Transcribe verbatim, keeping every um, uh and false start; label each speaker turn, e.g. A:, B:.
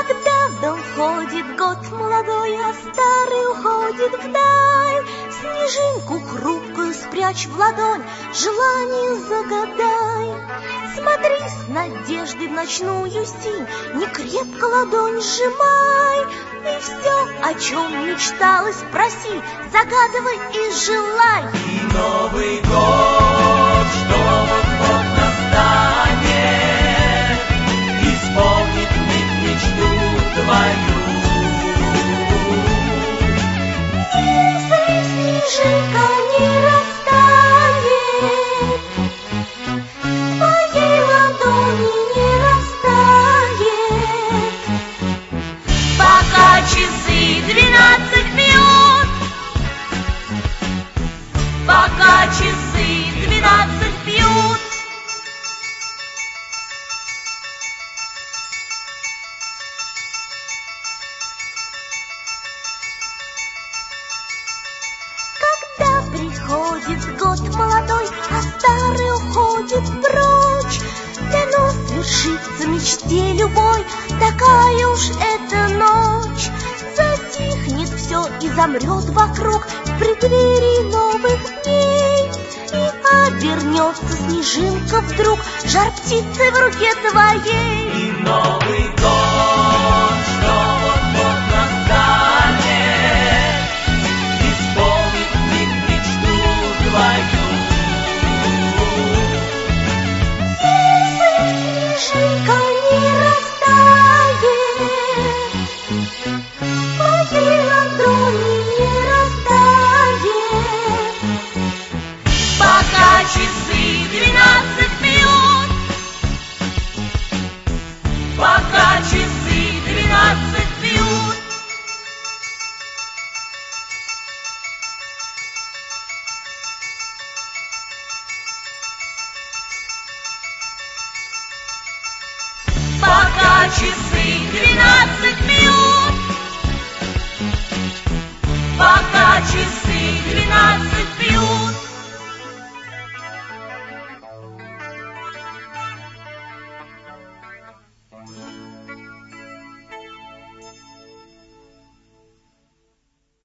A: Когда в дом входит год молодой, а старый уходит вдаль, снежинку хрупкую спрячь в ладонь, желание загадай. Смотри с надеждой в ночную синь, не крепко ладонь сжимай, и все, о чем мечталось, проси, загадывай и желай.
B: И Новый год, что вот-вот настанет, исполнит миг мечту твою.
A: Если снежинка не растает, твоей ладони не растает,
B: Пока часы двенадцать бьют, пока часы двенадцать бьют.
A: Когда приходит год молодой, а старый уходит прочь, дано свершится мечте любой, такая уж эта ночь. Затихнет все и замрет вокруг в преддверии новых дней, и обернется снежинка вдруг жар птицы в руке твоей.
B: И Новый год, что вот-вот настанет, исполнит миг мечту твою.
A: Если снежинка не растает, твоей ладони не растает,
B: Пока часы двенадцать бьют, пока часы двенадцать бьют. Пока часы